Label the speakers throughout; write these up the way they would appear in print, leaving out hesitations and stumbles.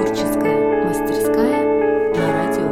Speaker 1: Творческая мастерская на радио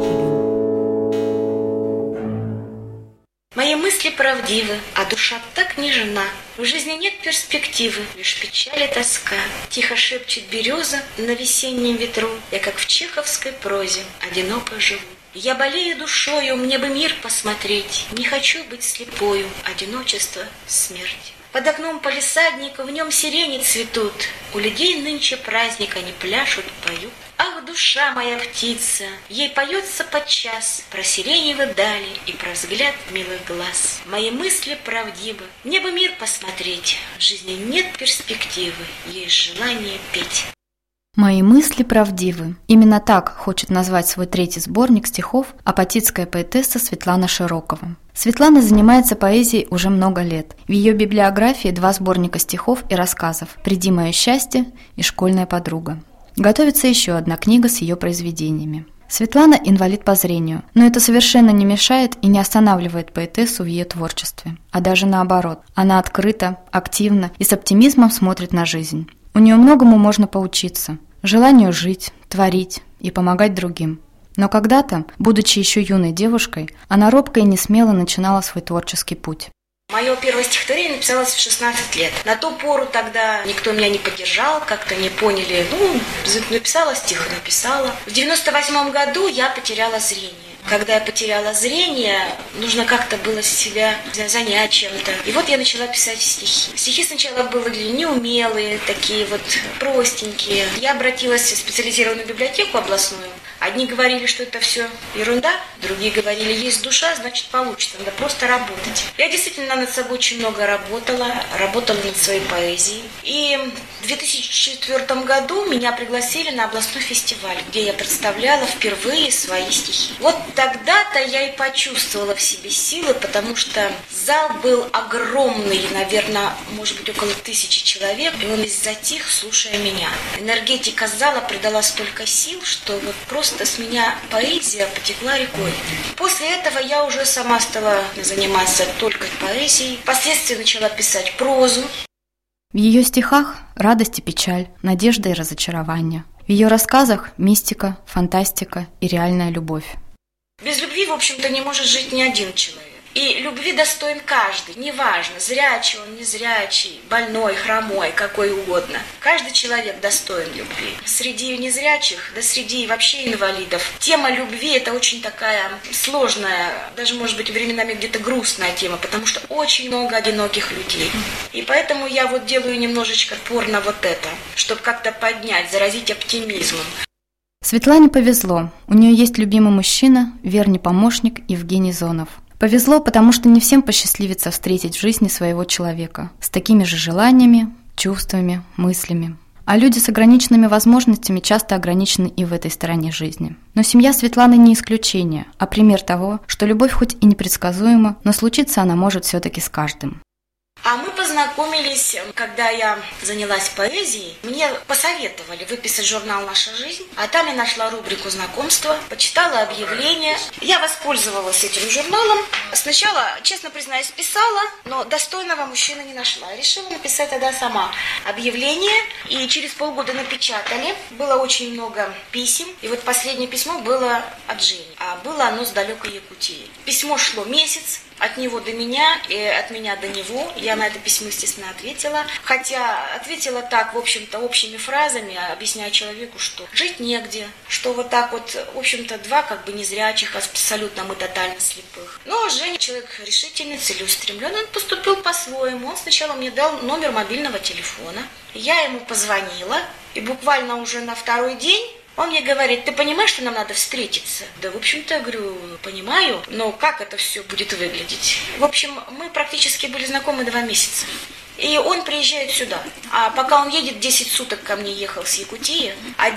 Speaker 1: Хибин.
Speaker 2: Мои мысли правдивы, а душа так нежна. В жизни нет перспективы, лишь печаль и тоска. Тихо шепчет береза на весеннем ветру. Я, как в чеховской прозе, одиноко живу. Я болею душою, мне бы мир посмотреть. Не хочу быть слепою, одиночество — смерть. Под окном палисадника, в нем сирени цветут. У людей нынче праздник, они пляшут, поют. Ах, душа моя птица, ей поется подчас про сиреневые дали и про взгляд милых глаз. Мои мысли правдивы, мне бы мир посмотреть. В жизни нет перспективы, есть желание петь.
Speaker 1: «Мои мысли правдивы». Именно так хочет назвать свой третий сборник стихов апатитская поэтесса Светлана Широкова. Светлана занимается поэзией уже много лет. В ее библиографии 2 сборника стихов и рассказов «Приди мое счастье» и «Школьная подруга». Готовится еще одна книга с ее произведениями. Светлана инвалид по зрению, но это совершенно не мешает и не останавливает поэтессу в ее творчестве. А даже наоборот, она открыта, активна и с оптимизмом смотрит на жизнь. У нее многому можно поучиться, желанию жить, творить и помогать другим. Но когда-то, будучи еще юной девушкой, она робко и несмело начинала свой творческий путь.
Speaker 2: Мое первое стихотворение написалось в 16 лет. На ту пору тогда никто меня не поддержал, как-то не поняли. Написала стих, написала. В 98 году я потеряла зрение. Когда я потеряла зрение, нужно как-то было себя занять чем-то. И вот я начала писать стихи. Стихи сначала были неумелые, такие вот простенькие. Я обратилась в специализированную библиотеку областную. Одни говорили, что это все ерунда, другие говорили, есть душа, значит получится, надо просто работать. Я действительно над собой очень много работала над своей поэзией. И в 2004 году меня пригласили на областной фестиваль, где я представляла впервые свои стихи. Вот тогда-то я и почувствовала в себе силы, потому что зал был огромный, наверное, может быть, около 1000 человек, и он весь затих, слушая меня. Энергетика зала придала столько сил, что вот просто с меня поэзия потекла рекой. После этого я уже сама стала заниматься только поэзией. Впоследствии начала писать прозу.
Speaker 1: В ее стихах радость и печаль, надежда и разочарование. В ее рассказах мистика, фантастика и реальная любовь.
Speaker 2: Без любви, в общем-то, не может жить ни один человек. И любви достоин каждый, неважно, зрячий он, незрячий, больной, хромой, какой угодно. Каждый человек достоин любви. Среди незрячих, да среди вообще инвалидов, тема любви – это очень такая сложная, даже, может быть, временами где-то грустная тема, потому что очень много одиноких людей. И поэтому я вот делаю немножечко упор на вот это, чтобы как-то поднять, заразить оптимизмом.
Speaker 1: Светлане повезло. У нее есть любимый мужчина, верный помощник Евгений Зонов. Повезло, потому что не всем посчастливится встретить в жизни своего человека с такими же желаниями, чувствами, мыслями. А люди с ограниченными возможностями часто ограничены и в этой стороне жизни. Но семья Светланы не исключение, а пример того, что любовь хоть и непредсказуема, но случиться она может все-таки с каждым.
Speaker 2: А мы познакомились, когда я занялась поэзией. Мне посоветовали выписать журнал «Наша жизнь», а там я нашла рубрику знакомства, почитала объявление. Я воспользовалась этим журналом. Сначала, честно признаюсь, писала, но достойного мужчины не нашла. Решила написать тогда сама объявление, и через полгода напечатали. Было очень много писем, и вот последнее письмо было от Жени, а было оно с далекой Якутии. Письмо шло месяц. От него до меня и от меня до него. Я на это письмо, естественно, ответила. Хотя ответила так, в общем-то, общими фразами, объясняя человеку, что жить негде, что вот так вот, в общем-то, 2 как бы незрячих, абсолютно мы тотально слепых. Но Женя человек решительный, целеустремленный, он поступил по-своему. Он сначала мне дал номер мобильного телефона. Я ему позвонила, и буквально уже на 2-й день он мне говорит: ты понимаешь, что нам надо встретиться? Да, в общем-то, я говорю, понимаю, но как это все будет выглядеть? В общем, мы практически были знакомы 2 месяца. И он приезжает сюда. А пока он едет, 10 суток ко мне ехал с Якутии.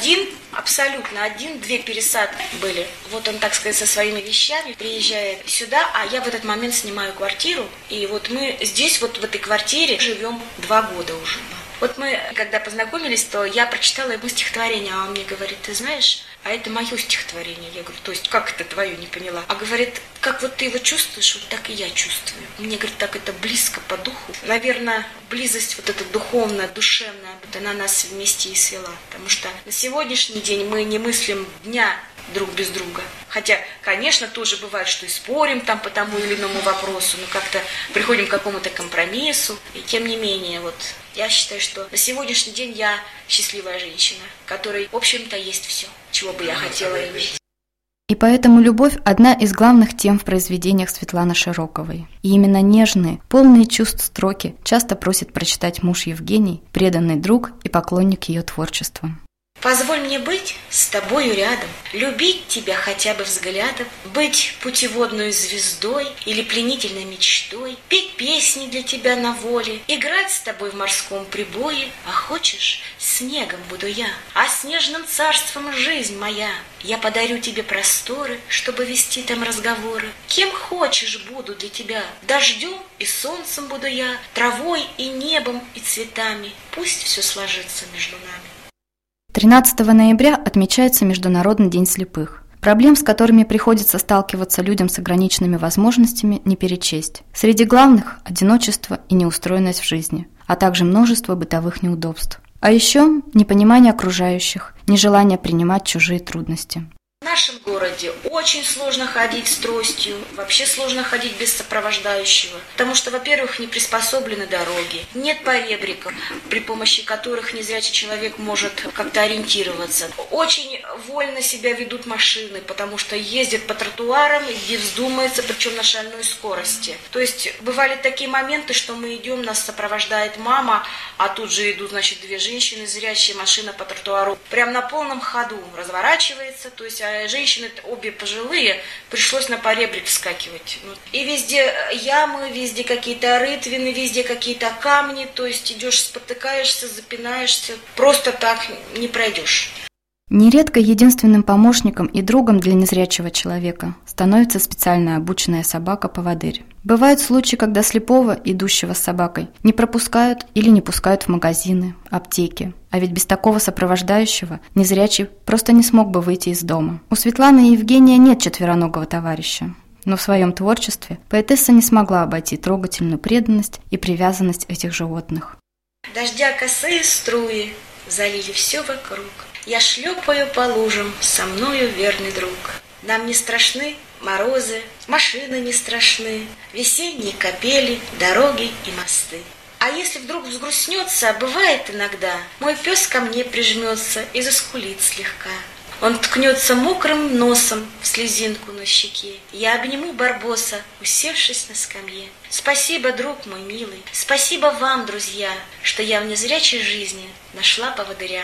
Speaker 2: Абсолютно один, 2 пересадки были. Вот он, так сказать, со своими вещами приезжает сюда, а я в этот момент снимаю квартиру. И вот мы здесь, вот в этой квартире живем 2 года уже. Вот мы, когда познакомились, то я прочитала ему стихотворение, а он мне говорит: ты знаешь, а это мое стихотворение. Я говорю, то есть как это твое, не поняла. А говорит, как вот ты его чувствуешь, вот так и я чувствую. Мне, говорит, так это близко по духу. Наверное, близость вот эта духовная, душевная, вот она нас вместе и свела. Потому что на сегодняшний день мы не мыслим дня друг без друга. Хотя, конечно, тоже бывает, что и спорим там по тому или иному вопросу, но как-то приходим к какому-то компромиссу. И тем не менее, вот я считаю, что на сегодняшний день я счастливая женщина, которой, в общем-то, есть все, чего бы я хотела иметь.
Speaker 1: И поэтому любовь – одна из главных тем в произведениях Светланы Широковой. И именно нежные, полные чувств строки часто просит прочитать муж Евгений, преданный друг и поклонник ее творчества.
Speaker 2: Позволь мне быть с тобою рядом, любить тебя хотя бы взглядом, быть путеводной звездой или пленительной мечтой, петь песни для тебя на воле, играть с тобой в морском прибое, а хочешь, снегом буду я, а снежным царством жизнь моя. Я подарю тебе просторы, чтобы вести там разговоры. Кем хочешь буду для тебя, дождем и солнцем буду я, травой и небом и цветами. Пусть все сложится между нами.
Speaker 1: 13 ноября отмечается Международный день слепых. Проблем, с которыми приходится сталкиваться людям с ограниченными возможностями, не перечесть. Среди главных – одиночество и неустроенность в жизни, а также множество бытовых неудобств. А еще непонимание окружающих, нежелание принимать чужие трудности.
Speaker 2: В нашем городе очень сложно ходить с тростью, вообще сложно ходить без сопровождающего, потому что, во-первых, не приспособлены дороги, нет поребриков, при помощи которых незрячий человек может как-то ориентироваться. Очень вольно себя ведут машины, потому что ездят по тротуарам, где вздумается, причем на шальной скорости. То есть бывали такие моменты, что мы идем, нас сопровождает мама, а тут же идут, значит, две женщины зрячие, машина по тротуару, прям на полном ходу разворачивается, то есть женщины обе пожилые, пришлось на поребрик вскакивать. И везде ямы, везде какие-то рытвины, везде какие-то камни, то есть идешь, спотыкаешься, запинаешься, просто так не пройдешь.
Speaker 1: Нередко единственным помощником и другом для незрячего человека становится специально обученная собака-поводырь. Бывают случаи, когда слепого, идущего с собакой, не пропускают или не пускают в магазины, аптеки. А ведь без такого сопровождающего незрячий просто не смог бы выйти из дома. У Светланы и Евгения нет четвероногого товарища. Но в своем творчестве поэтесса не смогла обойти трогательную преданность и привязанность этих животных.
Speaker 2: Дождя косые струи залили все вокруг. Я шлепаю по лужам, со мною верный друг. Нам не страшны морозы, машины не страшны, весенние капели, дороги и мосты. А если вдруг взгрустнется, бывает иногда, мой пес ко мне прижмется и заскулит слегка. Он ткнется мокрым носом в слезинку на щеке. Я обниму Барбоса, усевшись на скамье. Спасибо, друг мой милый, спасибо вам, друзья, что я в незрячей жизни нашла поводыря.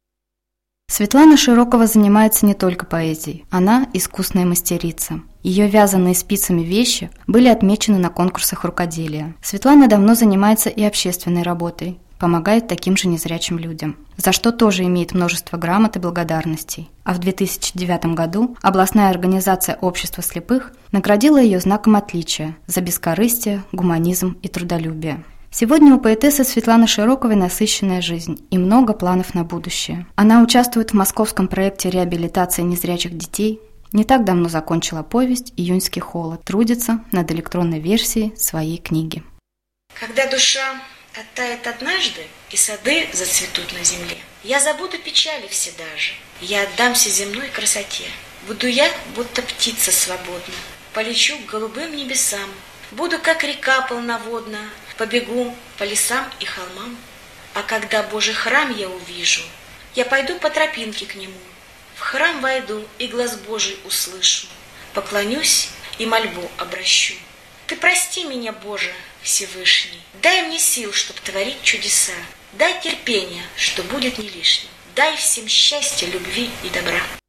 Speaker 1: Светлана Широкова занимается не только поэзией, она искусная мастерица. Ее вязаные спицами вещи были отмечены на конкурсах рукоделия. Светлана давно занимается и общественной работой, помогает таким же незрячим людям, за что тоже имеет множество грамот и благодарностей. А в 2009 году областная организация общества слепых наградила ее знаком отличия за бескорыстие, гуманизм и трудолюбие. Сегодня у поэтессы Светланы Широковой насыщенная жизнь и много планов на будущее. Она участвует в московском проекте реабилитации незрячих детей, не так давно закончила повесть «Июньский холод», трудится над электронной версией своей книги.
Speaker 2: Когда душа оттает однажды, и сады зацветут на земле, я забуду печали все даже, я отдамся земной красоте. Буду я, будто птица свободна, полечу к голубым небесам, буду, как река полноводна, побегу по лесам и холмам. А когда Божий храм я увижу, я пойду по тропинке к нему. В храм войду и глаз Божий услышу, поклонюсь и мольбу обращу. Ты прости меня, Боже Всевышний, дай мне сил, чтоб творить чудеса, дай терпения, что будет не лишним, дай всем счастья, любви и добра.